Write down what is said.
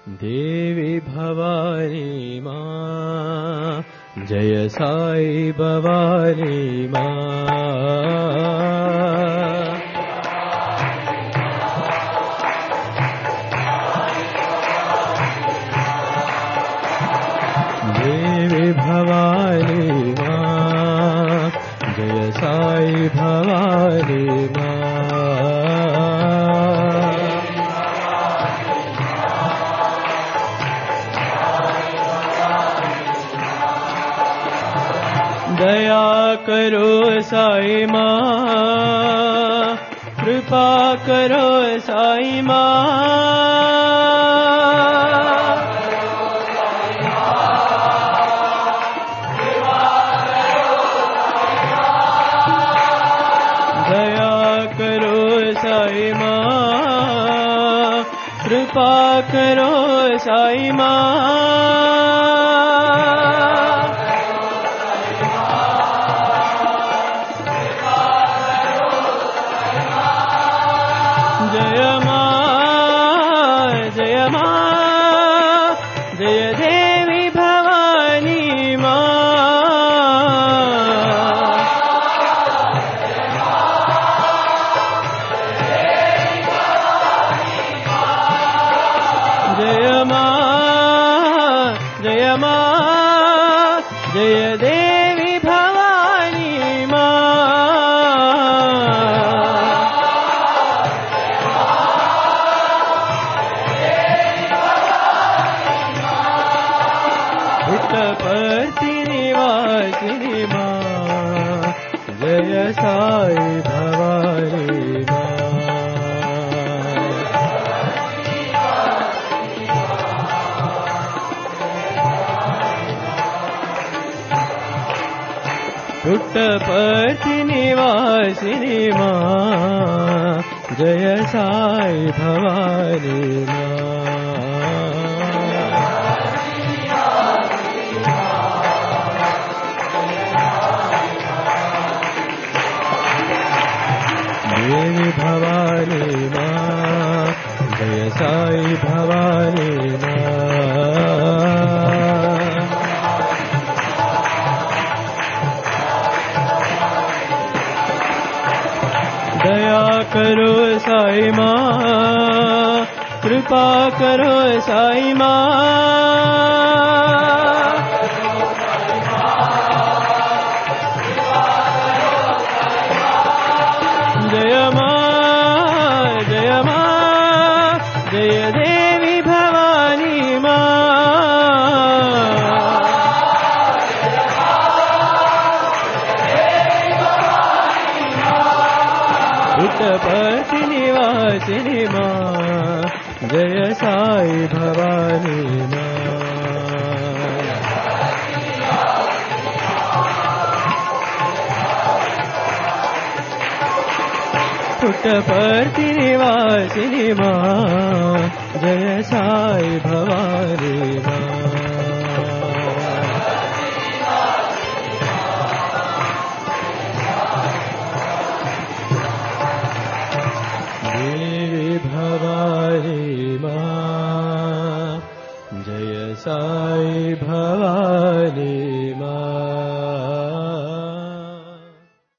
देवी भवानी माँ, जय साई भवानी माँ। देवी भवानी माँ, जय साई भवानी माँ। दया करो साई माँ, कृपा करो साई माँ। दया करो साई माँ, कृपा करो साई माँ। जय माँ, जय माँ, जय देवी भवानी माँ। जय माँ, जय माँ, जय देवी भवानी माँ। पुट्टपर्ति निवासिनी माँ, जय साई भवानी माँ। पुट्टपर्ति निवासिनी माँ, जय साई भवानी माँ। देवी भवानी माँ, जय साई भवानी माँ। दया करो साई माँ, कृपा करो साई माँ। जय माँ, जय माँ, जय देवी भवानी माँ। पुट्टपर्ति निवासिनी माँ, जय साई भवानी माँ। पुट्टपर्ति निवासिनी माँ, जय साई भवानी माँ।